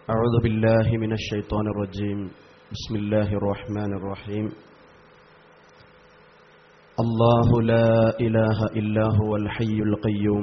أعوذ بالله من الشيطان الرجيم. بسم الله الرحمن الرحيم. الله لا إله إلا هو الحي القيوم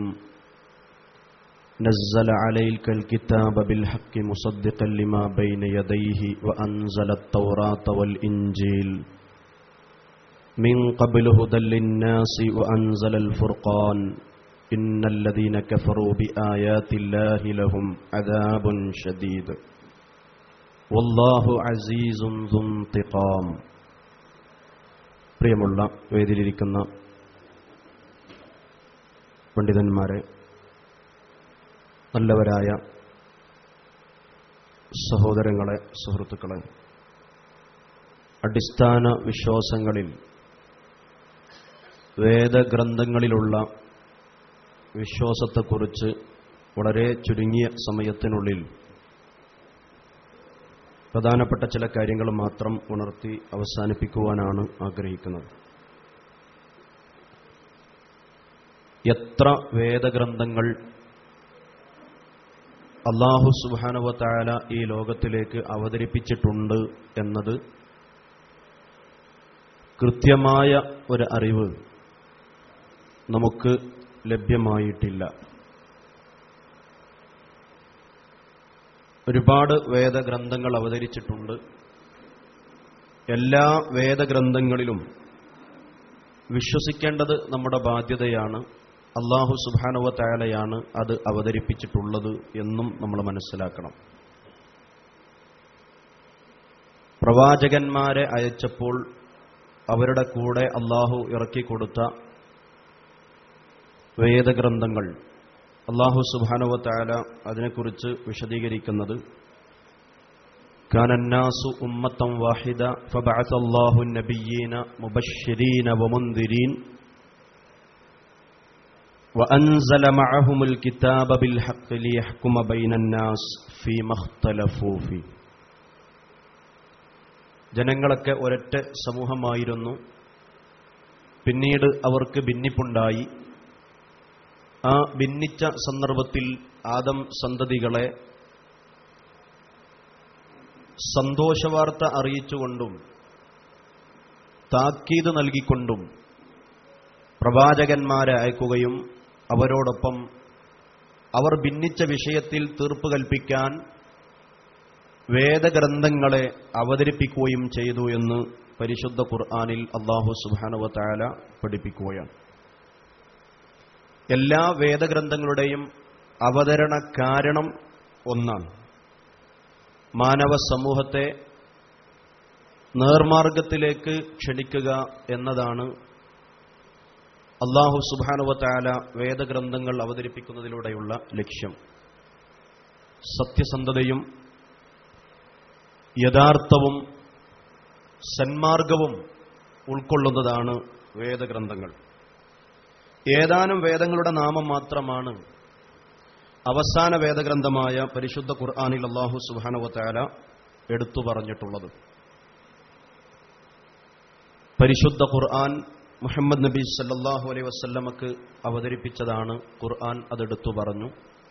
نزل عليك الكتاب بالحق مصدقا لما بين يديه وأنزل التوراة والإنجيل من قبل هدى للناس وأنزل الفرقان إن الذين كفروا بآيات الله لهم عذاب شديد والله عزيز ذو انتقام. പ്രിയമുള്ള വേദിയിലിരിക്കുന്ന പണ്ഡിതന്മാരെ, നല്ലവരായ സഹോദരങ്ങളെ, സുഹൃത്തുക്കളെ, അടിസ്ഥാന വിശ്വാസങ്ങളിൽ വേദഗ്രന്ഥങ്ങളിലുള്ള വിശ്വാസത്തെക്കുറിച്ച് വളരെ ചുരുങ്ങിയ സമയത്തിനുള്ളിൽ പ്രധാനപ്പെട്ട ചില കാര്യങ്ങൾ മാത്രം ഉണർത്തി അവസാനിപ്പിക്കുവാനാണ് ആഗ്രഹിക്കുന്നത്. എത്ര വേദഗ്രന്ഥങ്ങൾ അല്ലാഹു സുബ്ഹാനഹു വ തആല ഈ ലോകത്തിലേക്ക് അവതരിപ്പിച്ചിട്ടുണ്ട് എന്നത് കൃത്യമായ ഒരു അറിവ് നമുക്ക് ലഭ്യമായിട്ടില്ല. ഒരുപാട് വേദഗ്രന്ഥങ്ങൾ അവതരിച്ചിട്ടുണ്ട്. എല്ലാ വേദഗ്രന്ഥങ്ങളിലും വിശ്വസിക്കേണ്ടത് നമ്മുടെ ബാധ്യതയാണ്. അല്ലാഹു സുബ്ഹാനഹു വ തആലയാണ് അത് അവതരിപ്പിച്ചിട്ടുള്ളത് എന്നും നമ്മൾ മനസ്സിലാക്കണം. പ്രവാചകന്മാരെ അയച്ചപ്പോൾ അവരുടെ കൂടെ അല്ലാഹു ഇറക്കിക്കൊടുത്ത വേദഗ്രന്ഥങ്ങൾ അല്ലാഹു സുബ്ഹാനഹു വ തആല അതിനെക്കുറിച്ച് വിശദീകരിക്കുന്നത് കാനന്നാസു ഉമ്മത്തൻ വാഹിദ ഫബഅസല്ലാഹു നബിയ്യീന മുബശ്ശിരീന വമുൻദിരീൻ വഅൻസല മഅഹുമുൽ കിതാബ ബിൽ ഹഖ് ലിയഹ്കുമ ബൈനന്നാസ് ഫീമാ ഇഖ്തലഫൂ ഫീ. ജനങ്ങളൊക്കെ ഒരൊറ്റ സമൂഹമായിരുന്നു. പിന്നീട് അവർക്ക് ഭിന്നിപ്പുണ്ടായി. ആ ഭിന്നിച്ച സന്ദർഭത്തിൽ ആദം സന്തതികളെ സന്തോഷവാർത്ത അറിയിച്ചുകൊണ്ടും താക്കീത് നൽകിക്കൊണ്ടും പ്രവാചകന്മാരെ അയക്കുകയും അവരോടൊപ്പം അവർ ഭിന്നിച്ച വിഷയത്തിൽ തീർപ്പ് കൽപ്പിക്കാൻ വേദഗ്രന്ഥങ്ങളെ അവതരിപ്പിക്കുകയും ചെയ്തു എന്ന് പരിശുദ്ധ ഖുർആനിൽ അല്ലാഹു സുബ്ഹാനഹു വ തആല പഠിപ്പിക്കുകയാണ്. എല്ലാ വേദഗ്രന്ഥങ്ങളുടെയും അവതരണ കാരണം ഒന്നാണ്. മാനവ സമൂഹത്തെ നേർമാർഗത്തിലേക്ക് ക്ഷണിക്കുക എന്നതാണ് അല്ലാഹു സുബ്ഹാനഹു വ തആല വേദഗ്രന്ഥങ്ങൾ അവതരിപ്പിക്കുന്നതിലൂടെയുള്ള ലക്ഷ്യം. സത്യസന്ധതയും യഥാർത്ഥവും സന്മാർഗവും ഉൾക്കൊള്ളുന്നതാണ് വേദഗ്രന്ഥങ്ങൾ. ഏതാനും വേദങ്ങളുടെ നാമം മാത്രമാണ് അവസാന വേദഗ്രന്ഥമായ പരിശുദ്ധ ഖുർആനിൽ അല്ലാഹു സുബ്ഹാനഹു വ തആല എടുത്തു പറഞ്ഞിട്ടുള്ളത്. പരിശുദ്ധ ഖുർആൻ മുഹമ്മദ് നബി സല്ലല്ലാഹു അലൈഹി വസല്ലമക്ക് അവതരിപ്പിച്ചതാണ്. ഖുർആൻ അതെടുത്തു പറഞ്ഞു.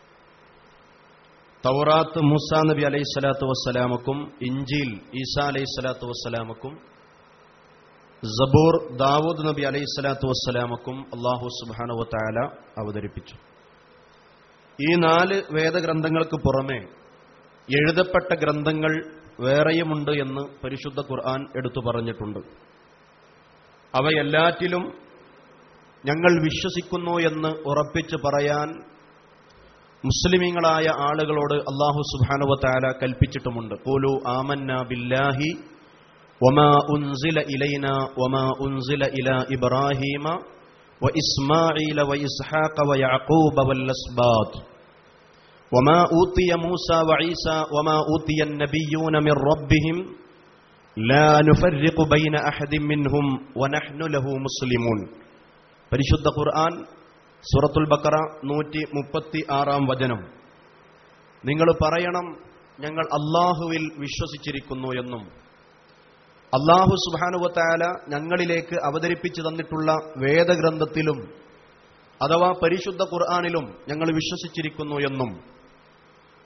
തൗറാത്ത് മൂസാ നബി അലൈഹി സ്വലാത്തു വസ്സലാമക്കും, ഇഞ്ചീൽ ഈസാ അലൈഹി സ്വലാത്തു വസ്സലാമക്കും, സബൂർ ദാവൂദ് നബി അലൈഹി സ്വലാത്തു വസ്സലാമക്കും അല്ലാഹു സുബ്ഹാനഹു വ തആല അവതരിപ്പിച്ചു. ഈ 4 വേദഗ്രന്ഥങ്ങൾക്ക് പുറമെ എഴുതപ്പെട്ട ഗ്രന്ഥങ്ങൾ വേറെയുമുണ്ട് എന്ന് പരിശുദ്ധ ഖുർആൻ എടുത്തു പറഞ്ഞിട്ടുണ്ട്. അവയെല്ലാറ്റിലും ഞങ്ങൾ വിശ്വസിക്കുന്നു എന്ന് ഉറപ്പിച്ച് പറയാൻ മുസ്ലിമീങ്ങളായ ആളുകളോട് അല്ലാഹു സുബ്ഹാനഹു വ തആല കൽപ്പിച്ചിട്ടുമുണ്ട്. ഖൂലു ആമന്നാ ബില്ലാഹി വമാ ഉൻസില ഇലൈനാ വമാ ഉൻസില ഇലാ ഇബ്രാഹീമ വഇസ്മാഈല വഇസ്ഹാഖ വയഅഖൂബ വല്ലസ്ബാത്ത് വമാ ഊതിയ മൂസാ വഈസ വമാ ഊതിയ അന്നബിയ്യൂന മിർ റബ്ബിഹിം ലാ നുഫർരിഖു ബൈന അഹദിൻ മിൻഹും വനഹ്നു ലഹു മുസ്ലിമൂൻ. പരിശുദ്ധ ഖുർആൻ സൂറത്തുൽ ബഖറ 136 വചനം. നിങ്ങൾ പറയണം, ഞങ്ങൾ അല്ലാഹുവിൽ വിശ്വസിച്ചിരിക്കുന്നു എന്നും അല്ലാഹു സുബ്ഹാനഹു വ തആല ഞങ്ങളിലേക്ക് അവതരിപ്പിച്ചു തന്നിട്ടുള്ള വേദഗ്രന്ഥത്തിലും അഥവാ പരിശുദ്ധ ഖുർആനിലും ഞങ്ങൾ വിശ്വസിച്ചിരിക്കുന്നു എന്നും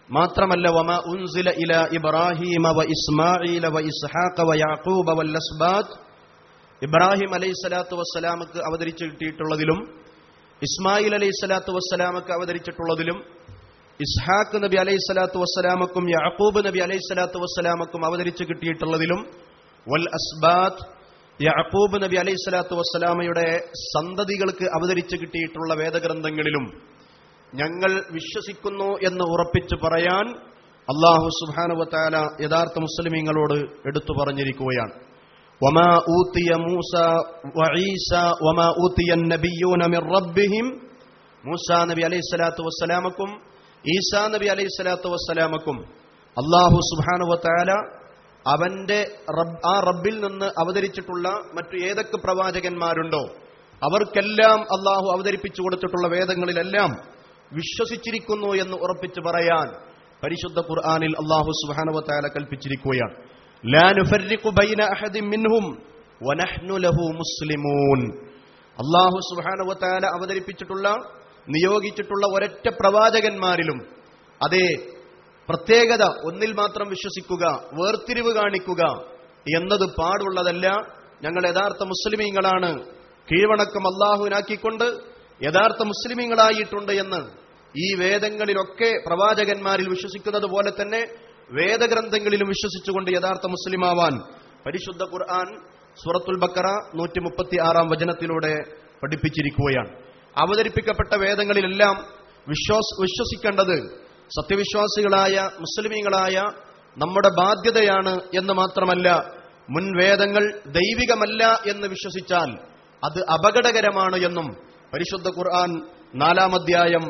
മാത്രമല്ല വമാ ഉൻസില ഇലാ ഇബ്രാഹീമ വ ഇസ്മാഈല വ ഇസ്ഹാഖ വ യാഖൂബ വൽ അസ്ബാത്ത്, ഇബ്രാഹിം അലൈഹിസ്സലാത്തു വസ്സലാമക്ക് അവതരിച്ചു കിട്ടിയിട്ടുള്ളതിലും ഇസ്മായിൽ അലൈഹിസ്സലാത്തു വസ്സലാമക്ക് അവതരിച്ചിട്ടുള്ളതിലും ഇസ്ഹാഖ് നബി അലൈഹിസ്സലാത്തു വസ്സലാമക്കും യാഖൂബ് നബി അലൈഹിസ്സലാത്തു വസ്സലാമക്കും അവതരിച്ചു കിട്ടിയിട്ടുള്ളതിലും വൽ അസ്ബാത്ത്, യാഖൂബ് നബി അലൈഹിസ്സലാത്തു വസ്സലാമയുടെ സന്തതികൾക്ക് അവതരിച്ചു കിട്ടിയിട്ടുള്ള വേദഗ്രന്ഥങ്ങളിലും ഞങ്ങൾ വിശ്വസിക്കുന്നു എന്ന് ഉറപ്പിച്ചു പറയാൻ അല്ലാഹു സുബ്ഹാനഹു വ തആല യഥാർത്ഥ മുസ്ലിമീങ്ങളോട് എടുത്തു പറഞ്ഞിരിക്കുകയാണ്. വമാ ഊതിയ മൂസ വ ഈസ വമാ ഊതിയ നബിയ്യൂന മിർ റബ്ബിഹിം, മൂസാ നബി അലൈഹിസ്സലാത്തു വസ്സലാമക്കും ഈസാ നബി അലൈഹിസ്സലാത്തു വസ്സലാമക്കും അല്ലാഹു സുബ്ഹാനഹു വ തആല അവന്റെ ആ റബ്ബിൽ നിന്ന് അവതരിച്ചിട്ടുള്ള മറ്റു ഏതൊക്കെ പ്രവാചകന്മാരുണ്ടോ അവർക്കെല്ലാം അല്ലാഹു അവതരിപ്പിച്ചു കൊടുത്തിട്ടുള്ള വേദങ്ങളിലെല്ലാം വിശ്വസിച്ചിരിക്കുന്നു എന്ന് ഉറപ്പിച്ചു പറയാൻ പരിശുദ്ധ ഖുർആനിൽ അല്ലാഹു സുബ്ഹാനഹു വ തആല കൽപ്പിച്ചിരിക്കുകയാണ്. ലാ നുഫർരിഖു ബൈന അഹദിൻ മിൻഹും വനഹ്നു ലഹു മുസ്ലിമൂൻ. അല്ലാഹു സുബ്ഹാനഹു വ തആല അവതരിപ്പിച്ചിട്ടുള്ള നിയോഗിച്ചിട്ടുള്ള ഒരൊറ്റ പ്രവാചകന്മാരിലും അതേ പ്രത്യേകത ഒന്നിൽ മാത്രം വിശ്വസിക്കുക, വേർതിരിവ് കാണിക്കുക എന്നത് പാടുള്ളതല്ല. ഞങ്ങൾ യഥാർത്ഥ മുസ്ലിമീങ്ങളാണ്, കീഴ്വണക്കം അല്ലാഹുവിനാക്കിക്കൊണ്ട് യഥാർത്ഥ മുസ്ലിമീങ്ങളായിട്ടുണ്ട് എന്ന് ഈ വേദങ്ങളിലൊക്കെ പ്രവാചകന്മാരിൽ വിശ്വസിക്കുന്നത് പോലെ തന്നെ വേദഗ്രന്ഥങ്ങളിലും വിശ്വസിച്ചുകൊണ്ട് യഥാർത്ഥ മുസ്ലിമാവാൻ പരിശുദ്ധ ഖുർആൻ സൂറത്തുൽ ബഖറ 136 വചനത്തിലൂടെ പഠിപ്പിച്ചിരിക്കുകയാണ്. അവതരിപ്പിക്കപ്പെട്ട വേദങ്ങളിലെല്ലാം വിശ്വസിക്കേണ്ടത് സത്യവിശ്വാസികളായ മുസ്ലിമീങ്ങളായ നമ്മുടെ ബാധ്യതയാണ് എന്ന് മാത്രമല്ല, മുൻ വേദങ്ങൾ ദൈവികമല്ല എന്ന് വിശ്വസിച്ചാൽ അത് അപകടകരമാണ് എന്നും പരിശുദ്ധ ഖുർആൻ 4-ാം അധ്യായം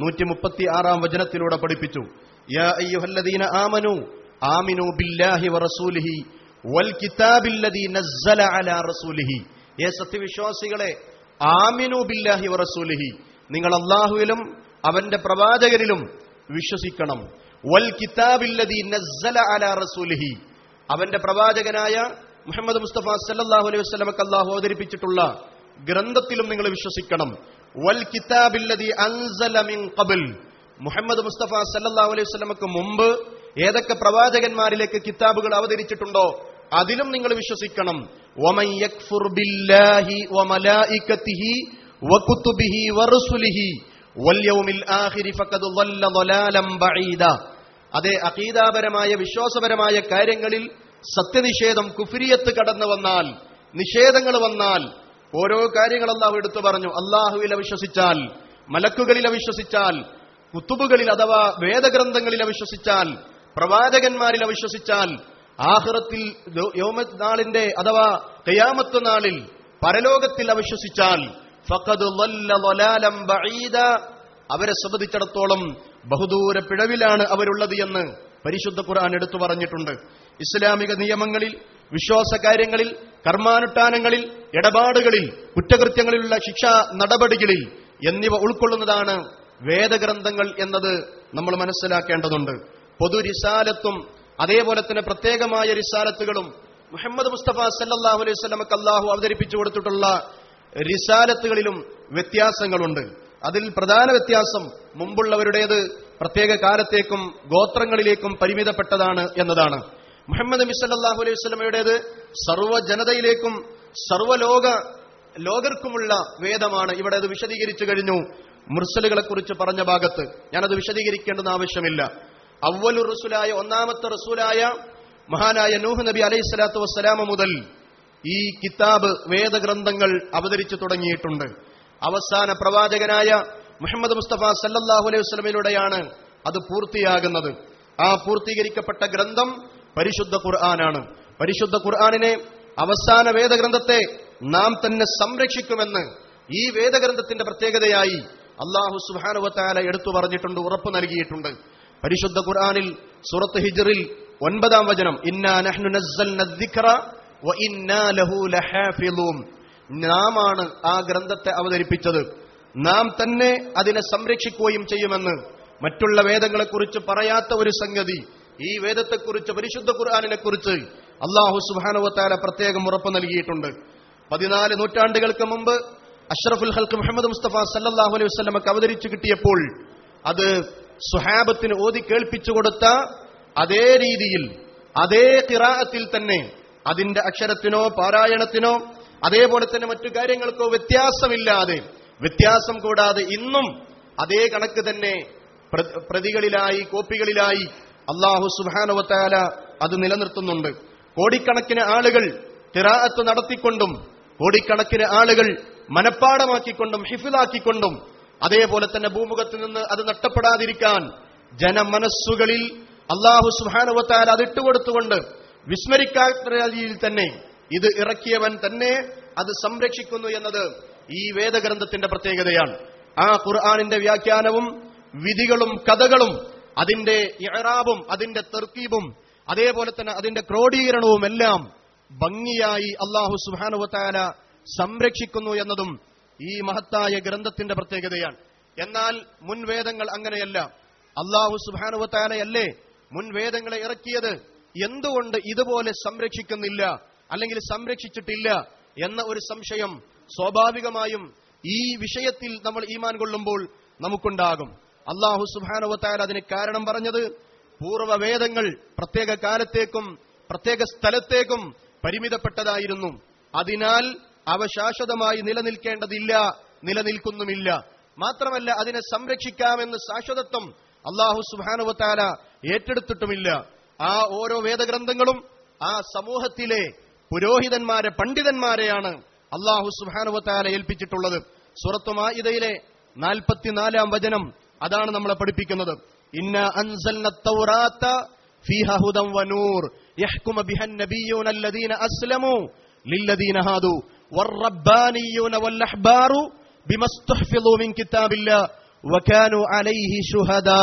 136 വചനത്തിലൂടെ പഠിപ്പിച്ചു. യാ അയ്യുഹല്ലദീന ആമനൂ ആമിനൂ ബില്ലാഹി വറസൂലിഹി വൽ കിതാബില്ലദീ നസ്സല അലാ റസൂലിഹി. സത്യവിശ്വാസികളെ, ആമിനൂ ബില്ലാഹി വറസൂലിഹി, നിങ്ങൾ അല്ലാഹുവിലും അവന്റെ പ്രവാചകരിലും വിശ്വസിക്കണം. വൽ കിതാബില്ലദീ നസ്സല അലാ റസൂലിഹി, അവന്റെ പ്രവാചകനായ മുഹമ്മദ് മുസ്തഫ സല്ലല്ലാഹു അലൈഹി വസല്ലമക്ക് അല്ലാഹു അവതരിപ്പിച്ചിട്ടുള്ള ഗ്രന്ഥത്തിലും നിങ്ങൾ വിശ്വസിക്കണം. വൽ കിതാബില്ലദീ അൻസല മിൻ ഖബൽ, മുഹമ്മദ് മുസ്തഫ സല്ലല്ലാഹു അലൈഹി വസല്ലമക്ക് മുമ്പ് ഏതൊക്കെ പ്രവാചകന്മാരിലേക്ക് കിതാബുകൾ അവതരിച്ചിട്ടുണ്ടോ അതിലും നിങ്ങൾ വിശ്വസിക്കണം. വമൻ യക്ഫുർ ബില്ലാഹി വമലായികതിഹി വകുതുബിഹി വറുസുലിഹി വൽയൗമിൽ ആഖിരി ഫഖദ് ളല്ല ളലാലൻ ബഈദ. അതേ അഖീദാപരമായ വിശ്വാസപരമായ കാര്യങ്ങളിൽ സത്യനിഷേധം, കുഫ്രിയത്ത് കടന്നു വന്നാൽ, നിഷേധങ്ങൾ വന്നാൽ, ഓരോ കാര്യങ്ങൾ അല്ലാഹു എടുത്തു പറഞ്ഞു. അല്ലാഹുവിൽ വിശ്വസിച്ചാൽ, മലക്കുകളിൽ വിശ്വസിച്ചാൽ, കുത്തുബുകളിൽ അഥവാ വേദഗ്രന്ഥങ്ങളിൽ വിശ്വസിച്ചാൽ, പ്രവാചകന്മാരിൽ വിശ്വസിച്ചാൽ, ആഖിറത്തിൽ യൗമനാളിന്റെ അഥവാ ഖിയാമത്ത് നാളിൽ പരലോകത്തിൽ അവിശ്വസിച്ചാൽ ഫഖദ് ളല്ല ളലാലൻ ബഈദ, അവരെ സംബന്ധിച്ചിടത്തോളം ബഹുദൂര പിഴവിലാണ് അവരുള്ളത് എന്ന് പരിശുദ്ധ ഖുർആൻ എടുത്തു പറഞ്ഞിട്ടുണ്ട്. ഇസ്ലാമിക നിയമങ്ങളിൽ, വിശ്വാസ കാര്യങ്ങളിൽ, കർമാനുഷ്ഠാനങ്ങളിൽ, ഇടപാടുകളിൽ, കുറ്റകൃത്യങ്ങളിലുള്ള ശിക്ഷാ നടപടികളിൽ എന്നിവ ഉൾക്കൊള്ളുന്നതാണ് വേദഗ്രന്ഥങ്ങൾ എന്നത് നമ്മൾ മനസ്സിലാക്കേണ്ടതുണ്ട്. പൊതു റിസാലത്തും അതേപോലെ തന്നെ പ്രത്യേകമായ റിസാലത്തുകളും മുഹമ്മദ് മുസ്തഫ സല്ലല്ലാഹു അലൈഹി വസല്ലമക്ക് അല്ലാഹു അവതരിപ്പിച്ചു കൊടുത്തിട്ടുള്ള റിസാലത്തുകളിലും വ്യത്യാസങ്ങളുണ്ട്. അതിൽ പ്രധാന വ്യത്യാസം മുമ്പുള്ളവരുടേത് പ്രത്യേക കാലത്തേക്കും ഗോത്രങ്ങളിലേക്കും പരിമിതപ്പെട്ടതാണ് എന്നതാണ്. മുഹമ്മദ് നബി സല്ലല്ലാഹു അലൈഹി വസല്ലമയുടേത് സർവ്വ ജനതയിലേക്കും ലോകർക്കുമുള്ള വേദമാണ്. ഇവിടെ അത് വിശദീകരിച്ചു കഴിഞ്ഞു. മുർസലുകളെ കുറിച്ച് പറഞ്ഞ ഭാഗത്ത് ഞാനത് വിശദീകരിക്കേണ്ടെന്ന് ആവശ്യമില്ല. അവ്വലു റസൂലായ, ഒന്നാമത്തെ റസൂലായ മഹാനായ നൂഹ് നബി അലൈഹി സ്വലാത്തു വസ്സലാമ മുതൽ ഈ കിതാബ്, വേദഗ്രന്ഥങ്ങൾ അവതരിച്ചു തുടങ്ങിയിട്ടുണ്ട്. അവസാന പ്രവാചകനായ മുഹമ്മദ് മുസ്തഫ സല്ലല്ലാഹു അലൈഹി വസല്ലമയിലൂടെയാണ് അത് പൂർത്തിയാകുന്നത്. ആ പൂർത്തീകരിക്കപ്പെട്ട ഗ്രന്ഥം പരിശുദ്ധ ഖുർആനാണ്. പരിശുദ്ധ ഖുർആനിനെ, അവസാന വേദഗ്രന്ഥത്തെ നാം തന്നെ സംരക്ഷിക്കുമെന്ന് ഈ വേദഗ്രന്ഥത്തിന്റെ പ്രത്യേകതയായി അല്ലാഹു സുബ്ഹാനഹു വ തആല എടുത്തു പറഞ്ഞിട്ടുണ്ട്, ഉറപ്പ് നൽകിയിട്ടുണ്ട്. പരിശുദ്ധ ഖുർആനിൽ സൂറത്ത് ഹിജ്റിൽ 9-ാം വചനം, ഇന്നാ നഹ്നു നസ്സൽന അദ്ദിക്റ വ ഇന്നാ ലഹു ലഹാഫിളൂൻ, നാമാണ് ആ ഗ്രന്ഥത്തെ അവതരിപ്പിച്ചത്, നാം തന്നെ അതിനെ സംരക്ഷിക്കുകയും ചെയ്യുമെന്ന്. മറ്റുള്ള വേദങ്ങളെക്കുറിച്ച് പറയാത്ത ഒരു സംഗതി ഈ വേദത്തെക്കുറിച്ച്, പരിശുദ്ധ ഖുർആനിനെ കുറിച്ച് അല്ലാഹു സുബ്ഹാനഹു വ തആല പ്രത്യേകം ഉറപ്പ് നൽകിയിട്ടുണ്ട്. 14 നൂറ്റാണ്ടുകൾക്ക് മുമ്പ് അഷ്റഫുൽ ഖൽഖ് മുഹമ്മദ് മുസ്തഫ സല്ലല്ലാഹു അലൈഹി വസല്ലമക്ക് അവതരിച്ചു കിട്ടിയപ്പോൾ അത് സ്വഹാബത്തിന് ഓതി കേൾപ്പിച്ചു കൊടുത്ത അതേ രീതിയിൽ, അതേ ഖിറാഅത്തിൽ തന്നെ, അതിന്റെ അക്ഷരത്തിനോ പാരായണത്തിനോ അതേപോലെ തന്നെ മറ്റു കാര്യങ്ങൾക്കോ വ്യത്യാസമില്ലാതെ, വ്യത്യാസം കൂടാതെ ഇന്നും അതേ കണക്ക് തന്നെ പ്രതികളിലായി, കോപ്പികളിലായി അല്ലാഹു സുബ്ഹാനഹു വ തആല അത് നിലനിർത്തുന്നുണ്ട്. കോടിക്കണക്കിന് ആളുകൾ ഖിറാഅത്ത് നടത്തിക്കൊണ്ടും, കോടിക്കണക്കിന് ആളുകൾ മനപ്പാടമാക്കിക്കൊണ്ടും ഹിഫ്ളാക്കിക്കൊണ്ടും, അതേപോലെ തന്നെ ഭൂമുഖത്ത് നിന്ന് അത് നഷ്ടപ്പെടാതിരിക്കാൻ ജനമനസ്സുകളിൽ അല്ലാഹു സുബ്ഹാനഹു വ തആല അത് ഇട്ടുകൊടുത്തുകൊണ്ട് വിസ്മരിക്കാത്ത രീതിയിൽ തന്നെ ഇത് ഇറക്കിയവൻ തന്നെ അത് സംരക്ഷിക്കുന്നു എന്നത് ഈ വേദഗ്രന്ഥത്തിന്റെ പ്രത്യേകതയാണ്. ആ ഖുർആനിന്റെ വ്യാഖ്യാനവും വിധികളും കഥകളും അതിന്റെ ഇഅ്റാബും അതിന്റെ തർക്കീബും അതേപോലെ തന്നെ അതിന്റെ ക്രോഡീകരണവും എല്ലാം ഭംഗിയായി അല്ലാഹു സുബ്ഹാനഹു വ തആല സംരക്ഷിക്കുന്നു എന്നതും ഈ മഹത്തായ ഗ്രന്ഥത്തിന്റെ പ്രത്യേകതയാണ്. എന്നാൽ മുൻവേദങ്ങൾ അങ്ങനെയല്ല. അല്ലാഹു സുബ്ഹാനഹു വ തആലയല്ലേ മുൻവേദങ്ങളെ ഇറക്കിയത്? എന്തുകൊണ്ട് ഇതുപോലെ സംരക്ഷിക്കുന്നില്ല, അല്ലെങ്കിൽ സംരക്ഷിച്ചിട്ടില്ല എന്ന ഒരു സംശയം സ്വാഭാവികമായും ഈ വിഷയത്തിൽ നമ്മൾ ഈമാൻ കൊള്ളുമ്പോൾ നമുക്കുണ്ടാകും. അല്ലാഹു സുബ്ഹാനഹു വ തആല അതിന് കാരണം പറഞ്ഞത്, പൂർവ്വവേദങ്ങൾ പ്രത്യേക കാലത്തേക്കും പ്രത്യേക സ്ഥലത്തേക്കും പരിമിതപ്പെട്ടതായിരുന്നു. അതിനാൽ അവ ശാശ്വതമായി നിലനിൽക്കേണ്ടതില്ല, നിലനിൽക്കുന്നുമില്ല. മാത്രമല്ല അതിനെ സംരക്ഷിക്കാമെന്ന് ശാശ്വതത്വം അല്ലാഹു സുബ്ഹാനഹു വ തആല ഏറ്റെടുത്തിട്ടുമില്ല. ആ ഓരോ വേദഗ്രന്ഥങ്ങളും ആ സമൂഹത്തിലെ പുരോഹിതന്മാരെ, പണ്ഡിതന്മാരെയാണ് അല്ലാഹു സുബ്ഹാനഹു വ തആല ഏൽപ്പിച്ചിട്ടുള്ളത്. സൂറത്തുൽ മാഇദയിലെ 44-ാം വചനം അതാണ് നമ്മളെ പഠിപ്പിക്കുന്നത്. ഇന്നാ അൻസൽനത് തൗറാത ഫീഹാ ഹുദൻ വനൂർ യഹ്കുമു ബിഹൻ നബിയ്യൂന അല്ലദീന അസ്ലമൂ ലില്ലദീന ഹാദു വറബ്ബാനിയ്യൂന വൽഅഹ്ബാറു ബിമസ്തുഹ്ഫിളൂ മിൻ കിതാബില്ലാഹ് വകാനൂ അലൈഹി ശുഹദാ.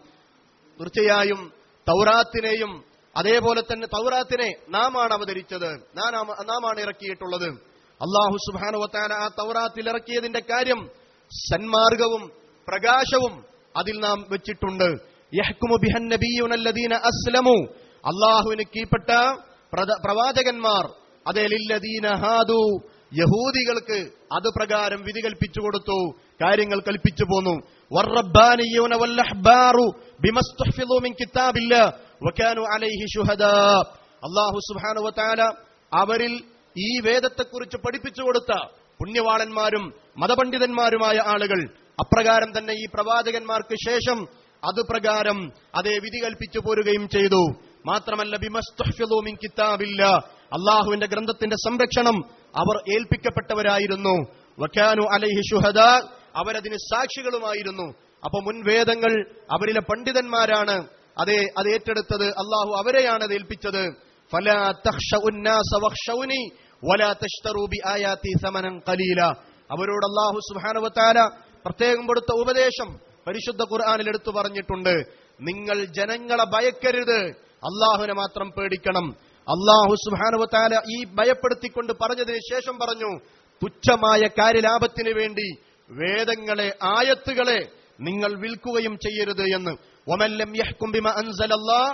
തീർച്ചയായും തൗറാത്തിനെയും അതേപോലെ തന്നെ തൗറാത്തിനെ നാമാണ് അവതരിച്ചത്, നാമാണ് ഇറക്കിയിട്ടുള്ളത്. അല്ലാഹു സുബ്ഹാനഹു വ തആല ആ തൗറാത്തിൽ ഇറക്കിയതിന്റെ കാര്യം സന്മാർഗവും പ്രകാശവും അതിൽ നാം വെച്ചിട്ടുണ്ട്. യഹ്കുമു ബിഹൻ നബിയ്യൂന അല്ലദീന അസ്ലമു, അല്ലാഹുവിന് കീഴ്പ്പെട്ട പ്രവാചകന്മാർ, അതേ ലില്ലദീന ഹാദു, യഹൂദികൾക്ക് അത് പ്രകാരം വിധി കൽപ്പിച്ചു കൊടുത്തു, കാര്യങ്ങൾ കൽപ്പിച്ചു പോന്നു. വറബ്ബാനിയ്യൂന വൽഅഹ്ബാറു ബിമസ്തുഹ്ഫിളൂ മിൻ കിതാബില്ലാഹ് വകാനൂ അലൈഹി ശുഹദാ. അല്ലാഹു സുബ്ഹാനഹു വ തആല അവരിൽ ഈ വേദത്തെക്കുറിച്ച് പഠിപ്പിച്ചു കൊടുത്ത പുണ്യവാളന്മാരും മതപണ്ഡിതന്മാരുമായ ആളുകൾ അപ്രകാരം തന്നെ ഈ പ്രവാചകന്മാർക്ക് ശേഷം അത് പ്രകാരം അതേ വിധി കൽപ്പിച്ചു പോരുകയും ചെയ്തു. മാത്രമല്ല ബിമസ്തുഹ്ഫിളൂ മിൻ കിതാബില്ലാഹ്, അല്ലാഹുവിന്റെ ഗ്രന്ഥത്തിന്റെ സംരക്ഷണം അവർ ഏൽപ്പിക്കപ്പെട്ടവരായിരുന്നു. വകാനൂ അലൈഹി ശുഹദാ, അവരതിന് സാക്ഷികളുമായിരുന്നു. അപ്പൊ മുൻവേദങ്ങൾ അവരിലെ പണ്ഡിതന്മാരാണ് അത് ഏറ്റെടുത്തത്. അല്ലാഹു അവരെയാണ് അത് ഏൽപ്പിച്ചത്. ഫലാ തഖ്ശഉൻ നാസ വഖ്ശൗനി വലാ തശ്തറൂ ബിആയാതി സമനൻ ഖലീല. അവരോട് അല്ലാഹു സുബ്ഹാനഹു വ തആല പ്രത്യേകം കൊടുത്ത ഉപദേശം പരിശുദ്ധ ഖുർആനിൽ എടുത്തു പറഞ്ഞിട്ടുണ്ട്. നിങ്ങൾ ജനങ്ങളെ ഭയക്കരുത്, അല്ലാഹുവിനെ മാത്രം പേടിക്കണം. അല്ലാഹു സുബ്ഹാനഹു വ തആല ഈ ഭയപ്പെടുത്തിക്കൊണ്ട് പറഞ്ഞതിന് ശേഷം പറഞ്ഞു, തുച്ഛമായ കാര്യലാഭത്തിന് വേണ്ടി വേദങ്ങളെ, ആയത്തുകളെ നിങ്ങൾ വിൽക്കുകയും ചെയ്യരുത് എന്ന്. വമൻ ലം യഹ്കും ബിമാ അൻസലല്ലാഹ്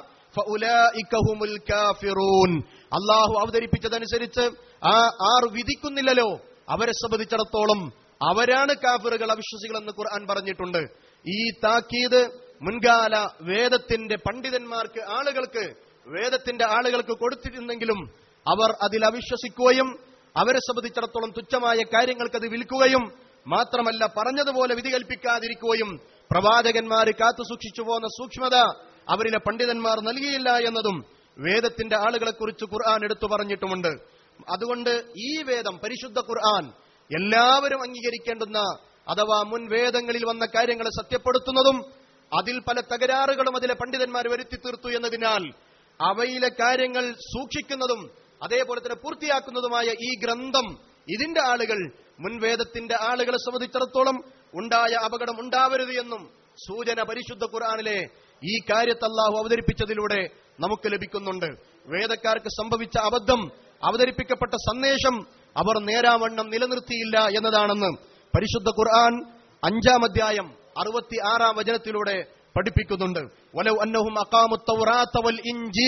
ഫഉലൈക ഹുമുൽ കാഫിറൂൻ. അല്ലാഹു അവതരിപ്പിച്ചതനുസരിച്ച് ആർ വിധിക്കുന്നില്ലല്ലോ അവരെ സംബന്ധിച്ചിടത്തോളം അവരാണ് കാഫിറുകൾ, അവിശ്വാസികൾ എന്ന് ഖുർആൻ പറഞ്ഞിട്ടുണ്ട്. ഈ താക്കീത് മുൻകാല വേദത്തിന്റെ പണ്ഡിതന്മാർക്ക്, ആളുകൾക്ക്, വേദത്തിന്റെ ആളുകൾക്ക് കൊടുത്തിരുന്നെങ്കിലും അവർ അതിൽ അവിശ്വസിക്കുകയും അവരെ സംബന്ധിച്ചിടത്തോളം തുച്ഛമായ കാര്യങ്ങൾക്ക് അത് വിൽക്കുകയും മാത്രമല്ല പറഞ്ഞതുപോലെ വിധി കൽപ്പിക്കാതിരിക്കുകയും പ്രവാചകന്മാര് കാത്തു സൂക്ഷിച്ചു പോകുന്ന സൂക്ഷ്മത അവരിലെ പണ്ഡിതന്മാർ നൽകിയില്ല എന്നതും വേദത്തിന്റെ ആളുകളെ കുറിച്ച് ഖുർആൻ എടുത്തു പറഞ്ഞിട്ടുമുണ്ട്. അതുകൊണ്ട് ഈ വേദം, പരിശുദ്ധ ഖുർആൻ, എല്ലാവരും അംഗീകരിക്കേണ്ടുന്ന അഥവാ മുൻ വേദങ്ങളിൽ വന്ന കാര്യങ്ങളെ സത്യപ്പെടുത്തുന്നതും അതിൽ പല തകരാറുകളും അതിലെ പണ്ഡിതന്മാർ വരുത്തി തീർത്തു എന്നതിനാൽ അവയിലെ കാര്യങ്ങൾ സൂക്ഷിക്കുന്നതും അതേപോലെ തന്നെ പൂർത്തിയാക്കുന്നതുമായ ഈ ഗ്രന്ഥം, ഇതിന്റെ ആളുകൾ, മുൻവേദത്തിന്റെ ആളുകളെ സംബന്ധിച്ചിടത്തോളം ഉണ്ടായ അപകടം ഉണ്ടാവരുത് എന്നും സൂചന പരിശുദ്ധ ഖുർആനിലെ ഈ കാര്യത്തെ അല്ലാഹു അവതരിപ്പിച്ചതിലൂടെ നമുക്ക് ലഭിക്കുന്നുണ്ട്. വേദക്കാർക്ക് സംഭവിച്ച അബദ്ധം, അവതരിപ്പിക്കപ്പെട്ട സന്ദേശം അവർ നേരാവണ്ണം നിലനിർത്തിയില്ല എന്നതാണെന്ന് പരിശുദ്ധ ഖുർആൻ 5-ാം അധ്യായം 66-ാം വചനത്തിലൂടെ പഠിപ്പിക്കുന്നുണ്ട്. വലൗ അന്നഹും അഖാമുത് തൗറാത വൽ ഇൻജീൽ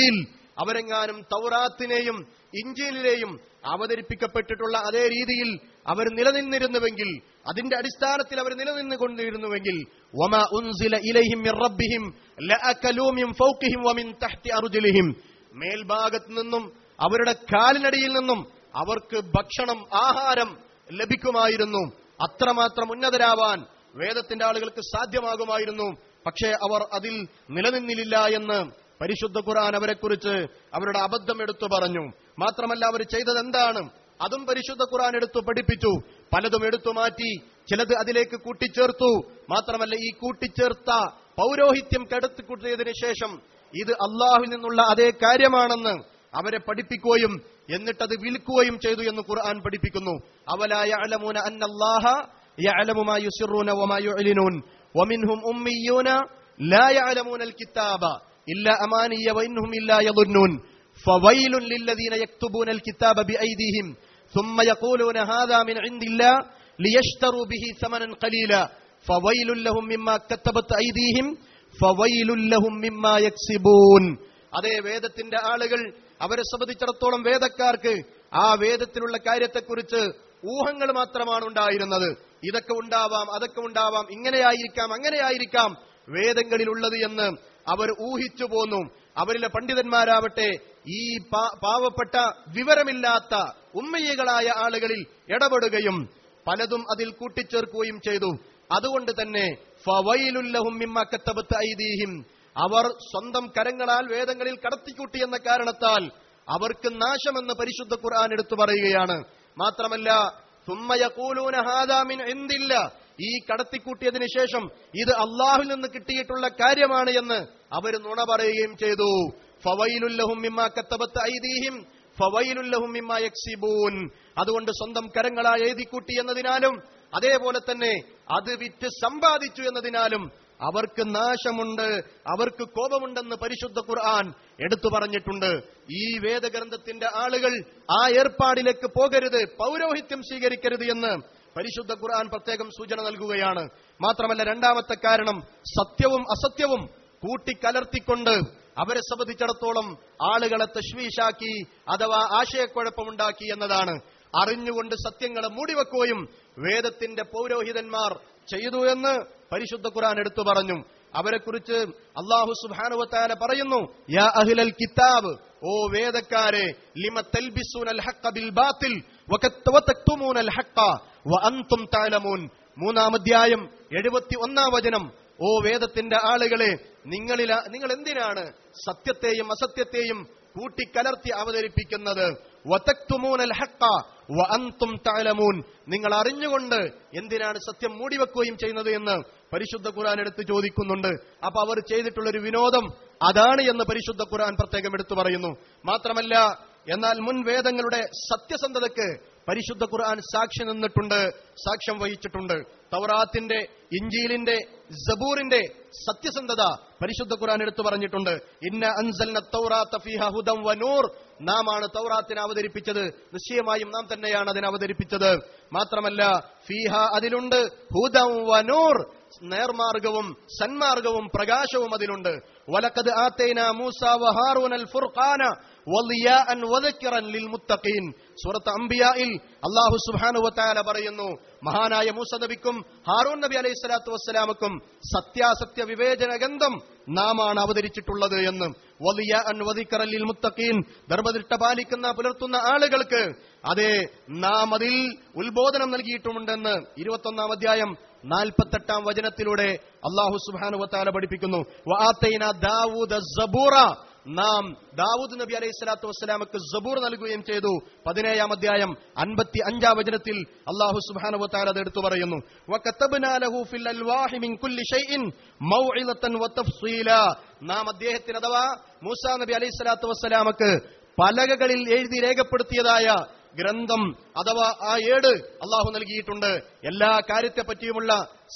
അവരെങ്ങാനും തൗറാത്തിനെയും ഇഞ്ചീലിനെയും അവതരിപ്പിക്കപ്പെട്ടിട്ടുള്ള അതേ രീതിയിൽ അവർ നിലനിന്നിരുന്നുവെങ്കിൽ, അതിന്റെ അടിസ്ഥാനത്തിൽ അവർ നിലനിന്നുകൊണ്ടിരുന്നുവെങ്കിൽ, വമാ ഉൻസില ഇലൈഹിം മിർ റബ്ബിഹിം ലഅകലൂ മിൻ ഫൗഖിഹിം വമിൻ തഹ്തി അർജുലിഹിം, മേൽഭാഗത്ത് നിന്നും അവരുടെ കാലിനടിയിൽ നിന്നും അവർക്ക് ഭക്ഷണം, ആഹാരം ലഭിക്കുമായിരുന്നു. അത്രമാത്രം ഉന്നതരാവാൻ വേദത്തിന്റെ ആളുകൾക്ക് സാധ്യമാകുമായിരുന്നു. പക്ഷേ അവർ അതിൽ നിലനിന്നില്ല എന്ന് പരിശുദ്ധ ഖുർആൻ അവരെക്കുറിച്ച് അവരുടെ അബദ്ധം എടുത്തു പറഞ്ഞു. മാത്രമല്ല, അവർ ചെയ്തത് എന്താണ് അതും പരിശുദ്ധ ഖുർആൻ എടുത്തു പഠിപ്പിച്ചു. പലതും എടുത്തു മാറ്റി, ചിലത് അതിലേക്ക് കൂട്ടിച്ചേർത്തു. മാത്രമല്ല, ഈ കൂട്ടിച്ചേർത്ത പൗരോഹിത്യം കടത്തിക്കൂട്ടിയതിനു ശേഷം ഇത് അള്ളാഹുവിൽ നിന്നുള്ള അതേ കാര്യമാണെന്ന് അവരെ പഠിപ്പിക്കുകയും എന്നിട്ടത് വിൽക്കുകയും ചെയ്തു എന്ന് ഖുർആൻ പഠിപ്പിക്കുന്നു. അവലാ യഅലമൂന അന്നല്ലാഹ യഅലമു മാ യുസിറൂന വമാ യുഅ്ലിനൂൻ വമിൻഹും ഉമ്മിയൂന ലാ യഅലമൂനൽ കിതാബ ഇല്ലാ അമാനിയ വഇൻഹും ഇല്ലാ യദുന്നൂൻ ഫവൈലുൻ ലില്ലദീന യക്തുബൂനൽ കിതാബ ബിഐദീഹിം ثم يقولون هذا من عند الله ليشتروا به ثمنا قليلا فويل لهم مما كتبت أيديهم فويل لهم مما يكسبون. അതേ വേദത്തിന്റെ ആളുകൾ, അവരെ സംബന്ധിച്ചിടത്തോളം വേദക്കാർക്ക് ആ വേദത്തിലുള്ള കാര്യത്തെക്കുറിച്ച് ഊഹങ്ങൾ മാത്രമാണ് ഉണ്ടായിരുന്നത്. ഇതൊക്കെ ഉണ്ടാവാം, അതൊക്കെ ഉണ്ടാവാം, ഇങ്ങനെയായിരിക്കാം, അങ്ങനെയായിരിക്കാം വേദങ്ങളിലുള്ളത് എന്ന് അവർ ഊഹിച്ചു പോന്നു. അവരിലെ പണ്ഡിതന്മാരാവട്ടെ ഈ പാവപ്പെട്ട വിവരമില്ലാത്ത ഉമ്മയികളായ ആളുകളിൽ ഇടപെടുകയും പലതും അതിൽ കൂട്ടിച്ചേർക്കുകയും ചെയ്തു. അതുകൊണ്ട് തന്നെ ഫവൈലുൽ ലഹും മിമ്മാ കതബത് ഐദീഹിം, അവർ സ്വന്തം കരങ്ങളാൽ വേദങ്ങളിൽ കടത്തിക്കൂട്ടി എന്ന കാരണത്താൽ അവർക്ക് നാശമെന്ന് പരിശുദ്ധ ഖുർആൻ എടുത്തു പറയുകയാണ്. മാത്രമല്ല, സുമ്മ യഖൂലൂന ഹാദാ മിൻ ഇൻദില്ല, ഈ കടത്തിക്കൂട്ടിയതിനു ശേഷം ഇത് അള്ളാഹുവിൽ നിന്ന് കിട്ടിയിട്ടുള്ള കാര്യമാണ് എന്ന് അവർ നുണ പറയുകയും ചെയ്തു. ഫവൈലുൽ ലഹും മിമ്മാ കതബത് ഐദീഹിം ഫവൈലുൽ ലഹും മിമ്മാ യക്സിബൂൻ. അതുകൊണ്ട് സ്വന്തം കരങ്ങളായി എഴുതിക്കൂട്ടി എന്നതിനാലും അതേപോലെ തന്നെ അത് വിറ്റ് സമ്പാദിച്ചു എന്നതിനാലും അവർക്ക് നാശമുണ്ട്, അവർക്ക് കോപമുണ്ടെന്ന് പരിശുദ്ധ ഖുർആൻ എടുത്തു പറഞ്ഞിട്ടുണ്ട്. ഈ വേദഗ്രന്ഥത്തിന്റെ ആളുകൾ ആ ഏർപ്പാടിലേക്ക് പോകരുത്, പൗരോഹിത്യം സ്വീകരിക്കരുത് എന്ന് പരിശുദ്ധ ഖുർആൻ പ്രത്യേകം സൂചന നൽകുകയാണ്. മാത്രമല്ല, രണ്ടാമത്തെ കാരണം സത്യവും അസത്യവും കൂട്ടിക്കലർത്തിക്കൊണ്ട് അവരെ സംബന്ധിച്ചിടത്തോളം ആളുകളെ തശ്വീഷാക്കി അഥവാ ആശയക്കുഴപ്പമുണ്ടാക്കി എന്നതാണ്. അറിഞ്ഞുകൊണ്ട് സത്യങ്ങളെ മൂടിവെക്കുകയും വേദത്തിന്റെ പൗരോഹിതന്മാർ ചെയ്തു എന്ന് പരിശുദ്ധ ഖുർആൻ എടുത്തു പറഞ്ഞു. അവരെക്കുറിച്ച് അല്ലാഹു സുബ്ഹാനഹു വ തആല പറയുന്നു, യാ അഹ്ലൽ കിതാബ്, ഓ വേദക്കാരെ, ലിമ തൽബിസൂനൽ ഹഖ്ഖ ബിൽ ബാത്തിൽ വതക്തുമൂനൽ ഹഖ്ഖ വഅൻതും തഅലമൂൻ. 3-ാം അധ്യായം 71-ാം വചനം. ഓ വേദത്തിന്റെ ആളുകളെ, നിങ്ങൾ എന്തിനാണ് സത്യത്തെയും അസത്യത്തെയും കൂട്ടിക്കലർത്തി അവതരിപ്പിക്കുന്നത്? വതക്തുമൂനൽ ഹഖ്ഖ വഅൻതും തഅലമൂൻ, നിങ്ങൾ അറിഞ്ഞുകൊണ്ട് എന്തിനാണ് സത്യം മൂടിവെക്കുകയും ചെയ്യുന്നത് എന്ന് പരിശുദ്ധ ഖുർആൻ എടുത്ത് ചോദിക്കുന്നുണ്ട്. അപ്പൊ അവർ ചെയ്തിട്ടുള്ളൊരു വിനോദം അതാണ് എന്ന് പരിശുദ്ധ ഖുർആൻ പ്രത്യേകം എടുത്തു പറയുന്നു. മാത്രമല്ല, എന്നാൽ മുൻ വേദങ്ങളുടെ സത്യസന്ധതയ്ക്ക് പരിശുദ്ധ ഖുർആൻ സാക്ഷി നിന്നിട്ടുണ്ട്, സാക്ഷ്യം വഹിച്ചിട്ടുണ്ട്. തൗറാത്തിന്റെ, ഇഞ്ചീലിന്റെ, സബൂറിന്റെ സത്യസന്ധത പരിശുദ്ധ ഖുർആൻ എടുത്തു പറഞ്ഞിട്ടുണ്ട്. ഇന്ന അൻസൽന തൗറാത്ത ഫീഹാ ഹുദൻ വനൂർ, നാമാണ് തൗറാത്തിനെ അവതരിപ്പിച്ചത്, നിശ്ചയമായും നാം തന്നെയാണ് അതിനെ അവതരിപ്പിച്ചത്. മാത്രമല്ല, ഫീഹ, അതിലുണ്ട്, ഹുദൻ വനൂർ, നേർമാർഗവും സന്മാർഗവും പ്രകാശവും അതിലുണ്ട്. വലഖദ് ആതൈനാ മൂസ വഹാറൂനൽ ഫുർഖാന വളിയാഅൻ വദക്റൻ ലിൽമുത്തഖീൻ. സൂറത്ത് അംബിയായിൽ അല്ലാഹു സുബ്ഹാനഹു വ തആല പറയുന്നു, മഹാനായ മൂസ നബിക്കും ഹാറൂൻ നബി അലൈഹിസ്സലാത്തു വസ്സലാമക്കും സത്യാസത്യ വിവേചന ഗ്രന്ഥം നാമാണ് അവതരിച്ചിട്ടുള്ളത് എന്ന്. വളിയാഅൻ വദക്റൻ ലിൽമുത്തഖീൻ, ധർമ്മനിഷ്ഠ പാലിക്കുന്ന പുലർത്തുന്ന ആളുകൾക്ക് അതേ നാം അതിൽ ഉത്ബോധനം നൽകിയിട്ടുമുണ്ടെന്ന് 21-ാം അധ്യായം 48-ാം വചനത്തിലൂടെ അല്ലാഹു സുബ്ഹാനഹു വ തആല പഠിപ്പിക്കുന്നു. വആതൈനാ ദാവൂദ സബൂറ, നാം ദാവൂദ് നബി അലൈഹിസ്സലാത്തു വസ്സലാമക്ക് സബൂർ നൽകുകയും ചെയ്തു. 17-ാം അധ്യായം 55-ാം വചനത്തിൽ അല്ലാഹു സുബ്ഹാനഹു വ തആല അത് എടുത്തു പറയുന്നു. വകതബ്നാ ലഹു ഫിൽ അൽവാഹി മിൻ കുല്ലി ഷൈഇൻ മൗഇദതൻ വതഫ്സീല, നാം അദ്ദേഹത്തിന് അഥവാ മൂസാ നബി അലൈഹിസ്സലാത്തു വസ്സലാമക്ക് പലകകളിൽ എഴുതി രേഖപ്പെടുത്തിയതായ ഗ്രന്ഥം അഥവാ ആ ഏട് അള്ളാഹു നൽകിയിട്ടുണ്ട്. എല്ലാ കാര്യത്തെ പറ്റിയുമുള്ള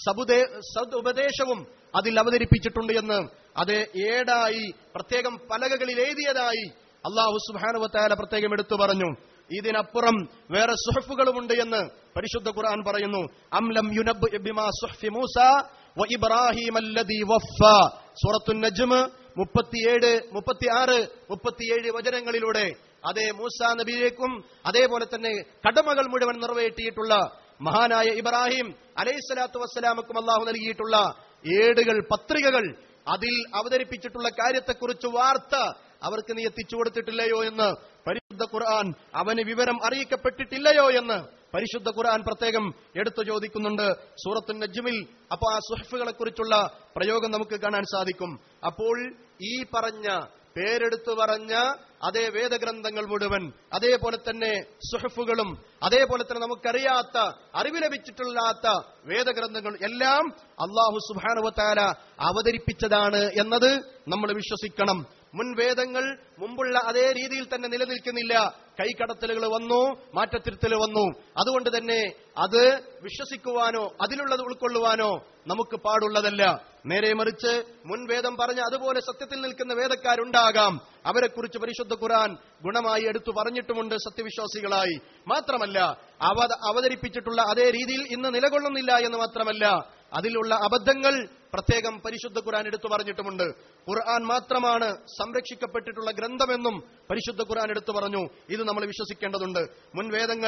ഉപദേശവും അതിൽ അവതരിപ്പിച്ചിട്ടുണ്ട് എന്ന്. അത് ഏടായി പ്രത്യേകം പലകകളിൽ എഴുതിയതായി അള്ളാഹു സുബ്ഹാനഹു വ തആല പ്രത്യേകം എടുത്തു പറഞ്ഞു. ഇതിനപ്പുറം വേറെ സുഹഫുകളുമുണ്ട് എന്ന് പരിശുദ്ധ ഖുർആൻ പറയുന്നു. അംലം യുനബ്ബി ബിമാ സുഹ്ഫി മൂസ വ ഇബ്രാഹിം അല്ലദീ വഫ, സൂറത്തുൻ നജ്മ് 37, 36, 37 വചനങ്ങളിലൂടെ അതേ മൂസാ നബിയിലേക്കും അതേപോലെ തന്നെ കടമകൾ മുഴുവൻ നിറവേറ്റിയിട്ടുള്ള മഹാനായ ഇബ്രാഹിം അലൈഹിസ്സലാത്തു വസ്സലാമക്കും അള്ളാഹു നൽകിയിട്ടുള്ള ഏടുകൾ, പത്രികകൾ, അതിൽ അവതരിപ്പിച്ചിട്ടുള്ള കാര്യത്തെക്കുറിച്ച് വാർത്ത അവർക്ക് നീ എത്തിച്ചു കൊടുത്തിട്ടില്ലയോ എന്ന് പരിശുദ്ധ ഖുർആൻ, അവന് വിവരം അറിയിക്കപ്പെട്ടിട്ടില്ലയോ എന്ന് പരിശുദ്ധ ഖുർആൻ പ്രത്യേകം എടുത്തു ചോദിക്കുന്നുണ്ട് സൂറത്തുൻ നജ്മിൽ. അപ്പോൾ ആ സുഹഫുകളെ കുറിച്ചുള്ള പ്രയോഗം നമുക്ക് കാണാൻ സാധിക്കും. അപ്പോൾ ഈ പറഞ്ഞ പേരെടുത്തു പറഞ്ഞ അതേ വേദഗ്രന്ഥങ്ങൾ മുഴുവൻ, അതേപോലെ തന്നെ സുഹഫുകളും, അതേപോലെ തന്നെ നമുക്കറിയാത്ത, അറിവ് ലഭിച്ചിട്ടില്ലാത്ത വേദഗ്രന്ഥങ്ങൾ എല്ലാം അല്ലാഹു സുബ്ഹാനഹു വ തആല അവതരിപ്പിച്ചതാണ് എന്നത് നമ്മൾ വിശ്വസിക്കണം. മുൻ വേദങ്ങൾ മുമ്പുള്ള അതേ രീതിയിൽ തന്നെ നിലനിൽക്കുന്നില്ല. കൈകടത്തലുകൾ വന്നു, മാറ്റത്തിരുത്തൽ വന്നു. അതുകൊണ്ട് തന്നെ അത് വിശ്വസിക്കുവാനോ അതിലുള്ളത് ഉൾക്കൊള്ളുവാനോ നമുക്ക് പാടുള്ളതല്ല. നേരെ മറിച്ച് മുൻ വേദം പറഞ്ഞ അതുപോലെ സത്യത്തിൽ നിൽക്കുന്ന വേദക്കാരുണ്ടാകാം. അവരെക്കുറിച്ച് പരിശുദ്ധ ഖുർആൻ ഗുണമായി എടുത്തു പറഞ്ഞിട്ടുമുണ്ട് സത്യവിശ്വാസികളായി. മാത്രമല്ല അവതരിപ്പിച്ചിട്ടുള്ള അതേ രീതിയിൽ ഇന്ന് നിലകൊള്ളുന്നില്ല എന്ന് മാത്രമല്ല, അതിലുള്ള അബദ്ധങ്ങൾ പ്രത്യേകം പരിശുദ്ധ ഖുർആൻ എടുത്തു പറഞ്ഞിട്ടുമുണ്ട്. ഖുർആൻ മാത്രമാണ് സംരക്ഷിക്കപ്പെട്ടിട്ടുള്ള ഗ്രന്ഥമെന്നും പരിശുദ്ധ ഖുർആൻ എടുത്തു പറഞ്ഞു. ഇത് നമ്മൾ വിശ്വസിക്കേണ്ടതുണ്ട്. മുൻ വേദങ്ങൾ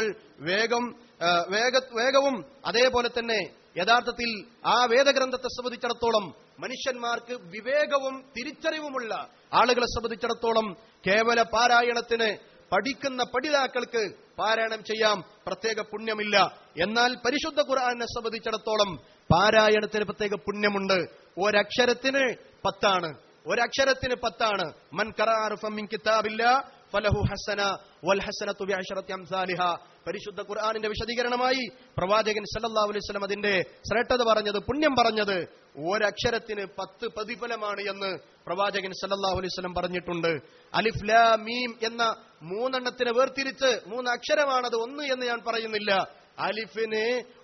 വേഗവും അതേപോലെ തന്നെ യഥാർത്ഥത്തിൽ ആ വേദഗ്രന്ഥത്തെ സംബന്ധിച്ചിടത്തോളം മനുഷ്യന്മാർക്ക് വിവേകവും തിരിച്ചറിവുമുള്ള ആളുകളെ സംബന്ധിച്ചിടത്തോളം കേവല പാരായണത്തിന് പഠിക്കുന്ന പഠിതാക്കൾക്ക് പാരായണം ചെയ്യാം, പ്രത്യേക പുണ്യമില്ല. എന്നാൽ പരിശുദ്ധ ഖുർആനെ സംബന്ധിച്ചിടത്തോളം പാരായണത്തിന് പ്രത്യേക പുണ്യമുണ്ട്. ഒരക്ഷരത്തിന് 10 ഒരക്ഷരത്തിന് 10. മൻ ഖറഅ ഹർഫൻ മിൻ കിതാബില്ലാഹ് ഫലഹു ഹസന വൽ ഹസനതു ബിഅശറതി അംസാലിഹാ. പരിശുദ്ധ ഖുർആനിന്റെ വിശദീകരണമായി പ്രവാചകൻ സല്ലല്ലാഹു അലൈഹി വസല്ലം അതിന്റെ ശ്രേഷ്ഠത പറഞ്ഞത്, പുണ്യം പറഞ്ഞത് ഒരക്ഷരത്തിന് 10 പ്രതിഫലമാണ് എന്ന് പ്രവാചകൻ സല്ലല്ലാഹു അലൈഹി വസല്ലം പറഞ്ഞിട്ടുണ്ട്. അലിഫ് ലാം മീം എന്ന 3 എണ്ണത്തിനെ വേർതിരിച്ച് 3 അക്ഷരമാണത് 1 എന്ന് ഞാൻ പറയുന്നില്ല. അലിഫിന്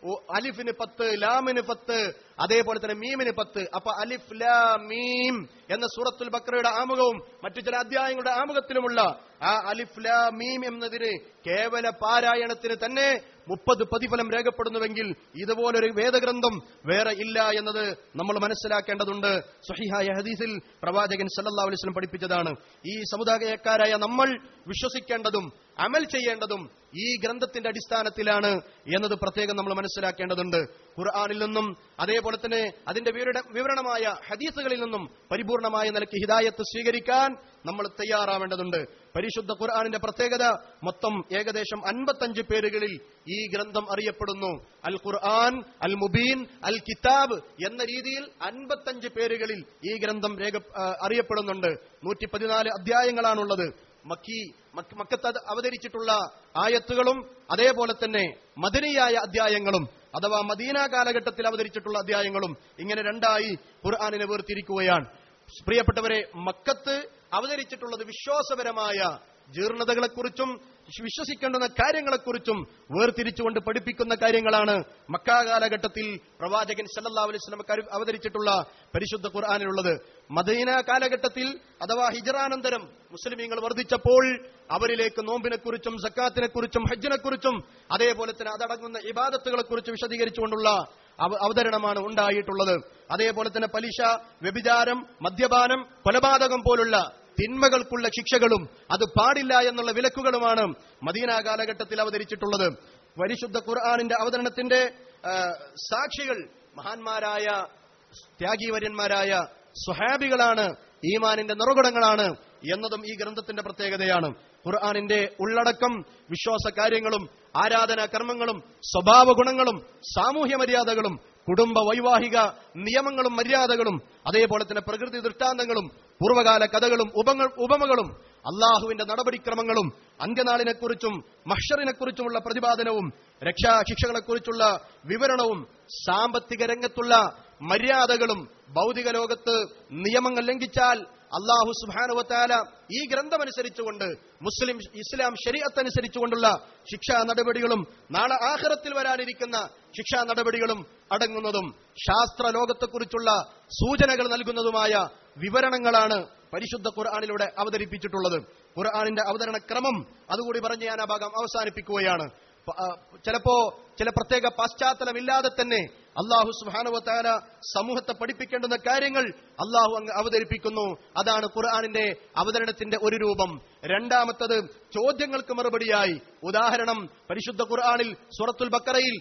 10, ലാമിന് 10, അതേപോലെ തന്നെ മീമിന് 10. അപ്പൊ അലിഫ് ലാം മീം എന്ന സൂറത്തുൽ ബഖറയുടെ ആമുഖവും മറ്റു ചില അധ്യായങ്ങളുടെ ആമുഖത്തിലുമുള്ള ആ അലിഫ് ലാം മീം എന്നതിന് കേവല പാരായണത്തിന് തന്നെ 30 പ്രതിഫലം രേഖപ്പെടുന്നുവെങ്കിൽ ഇതുപോലൊരു വേദഗ്രന്ഥം വേറെ ഇല്ല എന്നത് നമ്മൾ മനസ്സിലാക്കേണ്ടതുണ്ട്. സ്വഹീഹായ ഹദീസിൽ പ്രവാചകൻ സല്ലല്ലാഹു അലൈഹി വസല്ലം പഠിപ്പിച്ചതാണ്. ഈ സമുദായക്കാരായ നമ്മൾ വിശ്വസിക്കേണ്ടതും അമൽ ചെയ്യേണ്ടതും ഈ ഗ്രന്ഥത്തിന്റെ അടിസ്ഥാനത്തിലാണ് എന്നത് പ്രത്യേകം നമ്മൾ മനസ്സിലാക്കേണ്ടതുണ്ട്. ഖുർആനിൽ നിന്നും അതേപോലെ തന്നെ അതിന്റെ വിവരണമായ ഹദീസുകളിൽ നിന്നും പരിപൂർണമായ നിലയ്ക്ക് ഹിദായത്ത് സ്വീകരിക്കാൻ നമ്മൾ തയ്യാറാവേണ്ടതുണ്ട്. പരിശുദ്ധ ഖുർആനിന്റെ പ്രത്യേകത മൊത്തം ഏകദേശം 55 പേരുകളിൽ ഈ ഗ്രന്ഥം അറിയപ്പെടുന്നു. അൽ ഖുർആൻ, അൽ മുബീൻ, അൽ കിതാബ് എന്ന രീതിയിൽ 55 പേരുകളിൽ ഈ ഗ്രന്ഥം അറിയപ്പെടുന്നുണ്ട്. 114 അധ്യായങ്ങളാണുള്ളത്. മക്കത്ത് അവതരിച്ചിട്ടുള്ള ആയത്തുകളും അതേപോലെ തന്നെ മദനിയായ അധ്യായങ്ങളും അഥവാ മദീന കാലഘട്ടത്തിൽ അവതരിച്ചിട്ടുള്ള അധ്യായങ്ങളും ഇങ്ങനെ രണ്ടായി ഖുർആനിനെ വേർതിരിക്കുകയാണ്. പ്രിയപ്പെട്ടവരെ, മക്കത്ത് അവതരിച്ചിട്ടുള്ളത് വിശ്വാസപരമായ ജീർണതകളെക്കുറിച്ചും വിശ്വസിക്കേണ്ടുന്ന കാര്യങ്ങളെക്കുറിച്ചും വേർതിരിച്ചുകൊണ്ട് പഠിപ്പിക്കുന്ന കാര്യങ്ങളാണ് മക്ക കാലഘട്ടത്തിൽ പ്രവാചകൻ സല്ലല്ലാഹു അലൈഹി വസല്ലം അവതരിച്ചിട്ടുള്ള പരിശുദ്ധ ഖുർആനിലുള്ളത്. മദീന കാലഘട്ടത്തിൽ അഥവാ ഹിജ്റാനന്തരം മുസ്ലിമീങ്ങൾ വർദ്ധിച്ചപ്പോൾ അവരിലേക്ക് നോമ്പിനെക്കുറിച്ചും സക്കാത്തിനെക്കുറിച്ചും ഹജ്ജിനെക്കുറിച്ചും അതേപോലെ തന്നെ അതടങ്ങുന്ന ഇബാദത്തുകളെക്കുറിച്ച് വിശദീകരിച്ചുകൊണ്ടുള്ള അവതരണമാണ് ഉണ്ടായിട്ടുള്ളത്. അതേപോലെ തന്നെ പലിശ, വ്യഭിചാരം, മദ്യപാനം, കൊലപാതകം പോലുള്ള തിന്മകൾക്കുള്ള ശിക്ഷകളും അത് പാടില്ല എന്നുള്ള വിലക്കുകളുമാണ് മദീന കാലഘട്ടത്തിൽ അവതരിച്ചിട്ടുള്ളത്. പരിശുദ്ധ ഖുർആനിന്റെ അവതരണത്തിന്റെ സാക്ഷികൾ മഹാന്മാരായ ത്യാഗീവര്യന്മാരായ സ്വഹാബികളാണ്, ഈമാനിന്റെ നിറകുടങ്ങളാണ് എന്നതും ഈ ഗ്രന്ഥത്തിന്റെ പ്രത്യേകതയാണ്. ഖുർആനിന്റെ ഉള്ളടക്കം വിശ്വാസ കാര്യങ്ങളും ആരാധനാ കർമ്മങ്ങളും സ്വഭാവ ഗുണങ്ങളും സാമൂഹ്യ മര്യാദകളും കുടുംബ വൈവാഹിക നിയമങ്ങളും മര്യാദകളും അതേപോലെ തന്നെ പ്രകൃതി ദൃഷ്ടാന്തങ്ങളും പൂർവ്വകാല കഥകളും ഉപമകളും അള്ളാഹുവിന്റെ നടപടിക്രമങ്ങളും അന്ത്യനാളിനെക്കുറിച്ചും മഹ്ശറിനെക്കുറിച്ചുമുള്ള പ്രതിപാദനവും രക്ഷാശിക്ഷകളെക്കുറിച്ചുള്ള വിവരണവും സാമ്പത്തിക രംഗത്തുള്ള മര്യാദകളും ഭൗതിക ലോകത്ത് നിയമങ്ങൾ ലംഘിച്ചാൽ അല്ലാഹു സുബ്ഹാനഹു വ തആല ഈ ഗ്രന്ഥമനുസരിച്ചുകൊണ്ട് ഇസ്ലാം ശരീഅത്ത് അനുസരിച്ചുകൊണ്ടുള്ള ശിക്ഷാ നടപടികളും നാളെ ആഖിറത്തിൽ വരാനിരിക്കുന്ന ശിക്ഷാ നടപടികളും അടങ്ങുന്നതും ശാസ്ത്ര ലോകത്തെക്കുറിച്ചുള്ള സൂചനകൾ നൽകുന്നതുമായ വിവരണങ്ങളാണ് പരിശുദ്ധ ഖുർആനിലൂടെ അവതരിപ്പിച്ചിട്ടുള്ളത്. ഖുർആനിന്റെ അവതരണ ക്രമം അതുകൂടി പറഞ്ഞ് ഞാൻ ആ ഭാഗം അവസാനിപ്പിക്കുകയാണ്. ചിലപ്പോ ചില പ്രത്യേക പശ്ചാത്തലമില്ലാതെ തന്നെ അല്ലാഹു സുബ്ഹാനഹു വ തആല സമൂഹത്തെ പഠിപ്പിക്കേണ്ടുന്ന കാര്യങ്ങൾ അല്ലാഹു അങ്ങ് അവതരിപ്പിക്കുന്നു. അതാണ് ഖുർആനിന്റെ അവതരണത്തിന്റെ ഒരു രൂപം. രണ്ടാമത്തത് ചോദ്യങ്ങൾക്ക് മറുപടിയായി. ഉദാഹരണം, പരിശുദ്ധ ഖുർആനിൽ സൂറത്തുൽ ബഖറയിൽ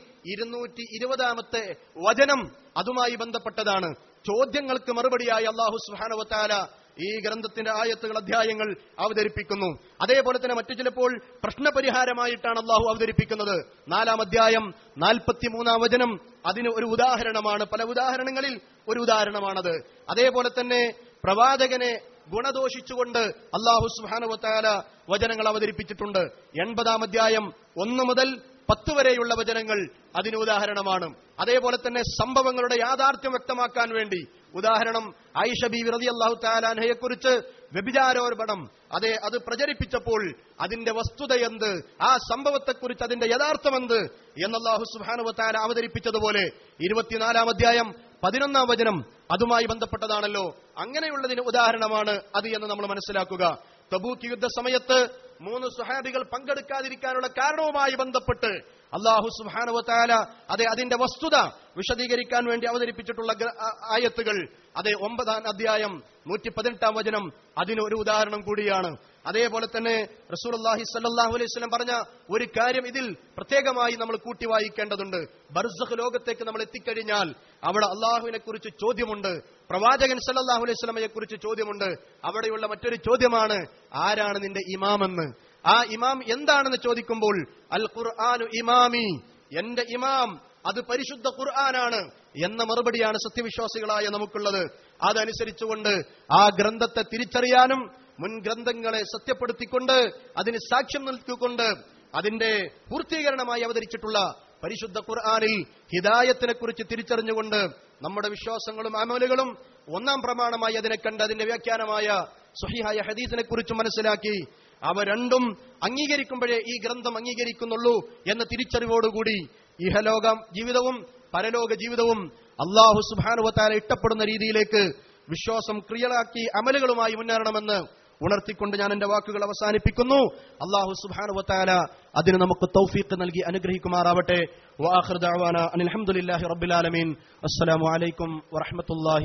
220-ാമത്തെ വചനം അതുമായി ബന്ധപ്പെട്ടതാണ്. ചോദ്യങ്ങൾക്ക് മറുപടിയായി അല്ലാഹു സുബ്ഹാനഹു വ തആല ഈ ഗ്രന്ഥത്തിന്റെ ആയത്തുകൾ, അധ്യായങ്ങൾ അവതരിപ്പിക്കുന്നു. അതേപോലെ തന്നെ മറ്റു ചിലപ്പോൾ പ്രശ്നപരിഹാരമായിട്ടാണ് അല്ലാഹു അവതരിപ്പിക്കുന്നത്. 4-ാം അധ്യായം 43-ാം വചനം അതിന് ഒരു ഉദാഹരണമാണ്. പല ഉദാഹരണങ്ങളിൽ ഒരു ഉദാഹരണമാണത്. അതേപോലെ തന്നെ പ്രവാചകനെ ഗുണദോഷിച്ചുകൊണ്ട് അല്ലാഹു സുബ്ഹാനഹു വ തആല വചനങ്ങൾ അവതരിപ്പിച്ചിട്ടുണ്ട്. 80-ാം അധ്യായം 1 മുതൽ 10 വരെയുള്ള വചനങ്ങൾ അതിന് ഉദാഹരണമാണ്. അതേപോലെ തന്നെ സംഭവങ്ങളുടെ യാഥാർത്ഥ്യം വ്യക്തമാക്കാൻ വേണ്ടി, ഉദാഹരണം, ആയിഷ ബീവി റളിയല്ലാഹു തആല അൻഹയെ കുറിച്ച് വ്യഭിചാരോപണം അത് പ്രചരിപ്പിച്ചപ്പോൾ അതിന്റെ വസ്തുത എന്ത്, ആ സംഭവത്തെക്കുറിച്ച് അതിന്റെ യഥാർത്ഥമെന്ത് എന്ന് അല്ലാഹു സുബ്ഹാനഹു വ തആല അവതരിപ്പിച്ചതുപോലെ 24-ാം അധ്യായം 11-ാം വചനം അതുമായി ബന്ധപ്പെട്ടതാണല്ലോ. അങ്ങനെയുള്ളതിന് ഉദാഹരണമാണ് അത് എന്ന് നമ്മൾ മനസ്സിലാക്കുക. തബൂക്ക് യുദ്ധ സമയത്ത് 3 സ്വഹാബികൾ പങ്കെടുക്കാതിരിക്കാനുള്ള കാരണവുമായി ബന്ധപ്പെട്ട് അല്ലാഹു സുബ്ഹാനഹു വ തആല അതിന്റെ വസ്തുത വിശദീകരിക്കാൻ വേണ്ടി അവതരിപ്പിച്ചിട്ടുള്ള ആയത്തുകൾ 9-ാം അധ്യായം 118-ാം വചനം അതിന് ഒരു ഉദാഹരണം കൂടിയാണ്. അതേപോലെ തന്നെ റസൂലുള്ളാഹി സ്വല്ലല്ലാഹു അലൈഹി വസല്ലം പറഞ്ഞ ഒരു കാര്യം ഇതിൽ പ്രത്യേകമായി നമ്മൾ കൂട്ടി വായിക്കേണ്ടതുണ്ട്. ബർസഖ് ലോകത്തേക്ക് നമ്മൾ എത്തിക്കഴിഞ്ഞാൽ അവിടെ അല്ലാഹുവിനെ കുറിച്ച് ചോദ്യമുണ്ട്, പ്രവാചകൻ സല്ലല്ലാഹു അലൈഹി വസല്ലമയെ കുറിച്ച് ചോദ്യമുണ്ട്. അവിടെയുള്ള മറ്റൊരു ചോദ്യമാണ്, ആരാണ് നിന്റെ ഇമാമെന്ന്. ആ ഇമാം എന്താണെന്ന് ചോദിക്കുമ്പോൾ അൽ ഖുർആനു ഇമാമി, എന്റെ ഇമാം അത് പരിശുദ്ധ ഖുർആനാണ് എന്ന മറുപടിയാണ് സത്യവിശ്വാസികളായ നമുക്കുള്ളത്. അതനുസരിച്ചുകൊണ്ട് ആ ഗ്രന്ഥത്തെ തിരിച്ചറിയാനും മുൻ ഗ്രന്ഥങ്ങളെ സത്യപ്പെടുത്തിക്കൊണ്ട് അതിന് സാക്ഷ്യം നിൽക്കുകൊണ്ട് അതിന്റെ പൂർത്തീകരണമായി അവതരിച്ചിട്ടുള്ള പരിശുദ്ധ ഖുർആനിൽ ഹിദായത്തിനെ കുറിച്ച് തിരിച്ചറിഞ്ഞുകൊണ്ട് നമ്മുടെ വിശ്വാസങ്ങളും അമലുകളും ഒന്നാം പ്രമാണമായി അതിനെ കണ്ട് അതിന്റെ വ്യാഖ്യാനമായ സ്വഹീഹായ ഹദീസിനെ കുറിച്ച് മനസ്സിലാക്കി അവ രണ്ടും അംഗീകരിക്കുമ്പോഴേ ഈ ഗ്രന്ഥം അംഗീകരിക്കുന്നുള്ളൂ എന്ന തിരിച്ചറിവോടുകൂടി ഇഹലോക ജീവിതവും പരലോക ജീവിതവും അല്ലാഹു സുബ്ഹാനഹു വ തആല ഇഷ്ടപ്പെടുന്ന രീതിയിലേക്ക് വിശ്വാസം ക്രിയകളാക്കി അമലുകളുമായി മുന്നേറണമെന്ന് ഉണർത്തിക്കൊണ്ട് ഞാൻ എന്റെ വാക്കുകൾ അവസാനിപ്പിക്കുന്നു. അല്ലാഹു സുബ്ഹാനഹു വ തആല അതിന് നമുക്ക് തൗഫീഖ് നൽകി അനുഗ്രഹിക്കുമാറാവട്ടെ. വആഖിറു ദഅവാന അനിൽ ഹംദുലില്ലാഹി റബ്ബിൽ ആലമീൻ. അസ്സലാമു അലൈക്കും വറഹ്മത്തുള്ളാഹി